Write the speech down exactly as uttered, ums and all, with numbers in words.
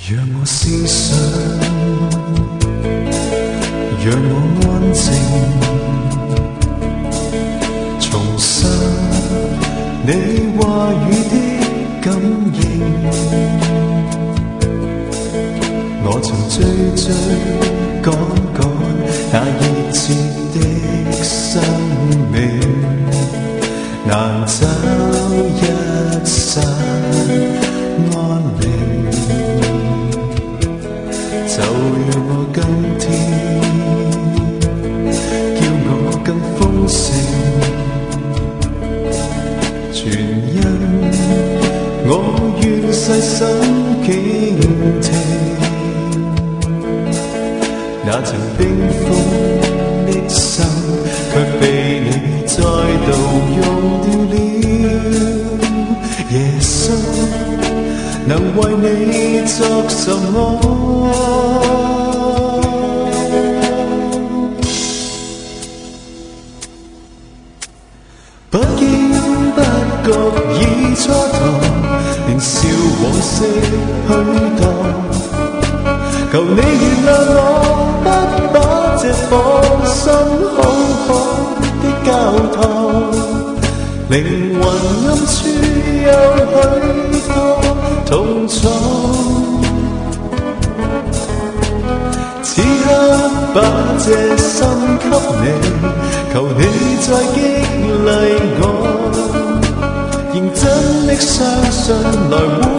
让我思想，让我安静，重拾你话语的感应。我曾追追趕趕那熱切的生命，難找一剎安寧。就讓我今天，叫我更豐盛，全因我願細心傾聽，那曾冰封的心，卻被你再度用掉了。耶穌，能為你作什麼？不經不覺已蹉跎，年少往昔許多。求你原諒我，不把這放心好好的交託。靈魂暗處有許多痛楚，此刻把這心給你，求你再激勵我，認真的相信來